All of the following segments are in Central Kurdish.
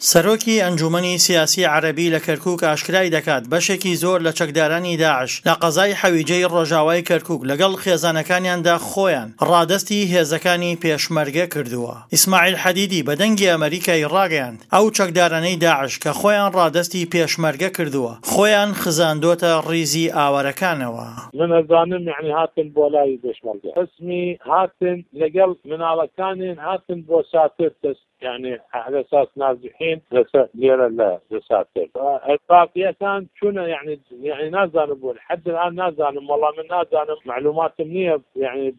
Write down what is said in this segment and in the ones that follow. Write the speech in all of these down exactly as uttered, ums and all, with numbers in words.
سەرۆکی ئەنجومەنی سیاسی عەرەبی لە کەرکووک ئاشکرای دەکات بەشێکی زۆر لە چەکدارانی داعش لە قەزای حەویجەی ڕۆژاوای کەرکووک لەگەڵ خێزانەکانیاندا خۆیان ڕادەستی هێزەکانی پێشمەرگە کردووە. ئیسماعیل حەدیدی بە دەنگی ئەمریکای ڕاگەیاند ئەو چەکدارانەی داعش کە خۆیان ڕادەستی پێشمەرگە کردووە خۆیان خزاندۆتە ڕیزی ئاوەرەکانەوە. من ئەزانم یعنی هاتن بۆ لای پێشمەرگە قسمی هاتن لەگەڵ مناڵەکانیان هاتن بۆ ساتر دەست يعني على اساس نازحين ليرة لا لساتر الباقيتان شنو يعني يعني نازل بقول لحد الان نازل والله من نازل معلومات منية يعني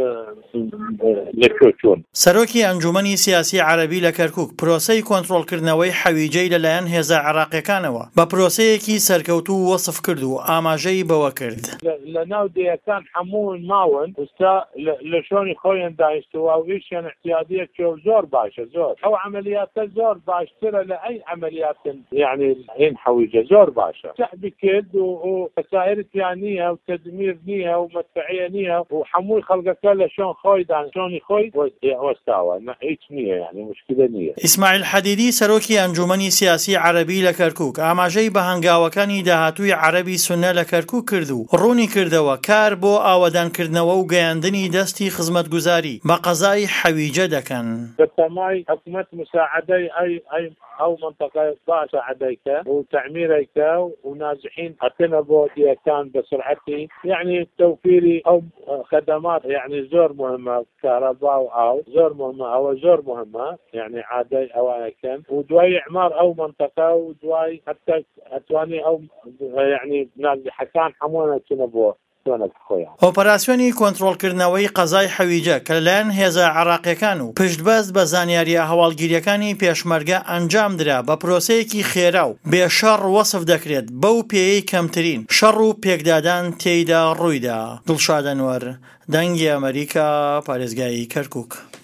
لكوتون. سەرۆکی ئەنجومەنی سیاسی عەرەبی لە کەرکووک پرۆسەی کۆنتڕۆڵکردنەوەی حەویجەی لەلایەن هێزە عێراقیەکانەوە بە پرۆسەیەکی سەرکەوتوو وەسف کرد و ئاماژەی بەوە کرد. لە ناو دەیەکان هەموون ماون ئستا لە شۆنی خۆیان داهێشتووە و ئیشیان احتیاجیەکی زۆر باشە زۆر أو عمليات زور باشترة لأي عمليات يعني هين حويجة زور باشا شعب كد وخسائر ثانية وتدمير نية ومدفعية نية وحمول خلقك كله شون خويد عن شون خويد واستوى هيك نية يعني مشكلة نية. إسماعيل حديدي سەرۆکی ئەنجومەنی سیاسی عەرەبی لە کەرکووک ئاماژەی بە هەنگاوەکانی داهاتووی عەرەبی سوننە لە کەرکووک کرد و ڕوونی کردەوە کار بۆ ئاوەدانکردنەوە و گەیاندنی دەستی خزمەتگوزاری بە قەزای حەویجە دەکەن. مساعدة أي أي أو منطقة مساعديك وتعميرك ونازحين أتنا بودي كان بسرعتي يعني توفيري أو خدمات يعني زور مهمة كهرباء أو زور مهمة أو زور مهمة يعني عادي أو كان ودواي إعمار أو منطقة ودواي حتى أتواني أو يعني نازح كان حمونا تنبوه. ئۆپەراسیۆنی کۆنتڕۆڵکردنەوەی قەزای حەویجە کە لەلایەن هێزە عێراقیەکان و پشتبەست بە زانیاریە هەواڵگیریەکانی پێشمەرگە ئەنجام درا بە پرۆسەیەکی خێرا و بێشەڕ وەسف دەکرێت بەو پێیەی کەمترین شەڕ و پێکدادان تێیدا ڕوویدا. دڵشاد ئەنوەر، دەنگی ئەمریکا، پارێزگای کەرکووک.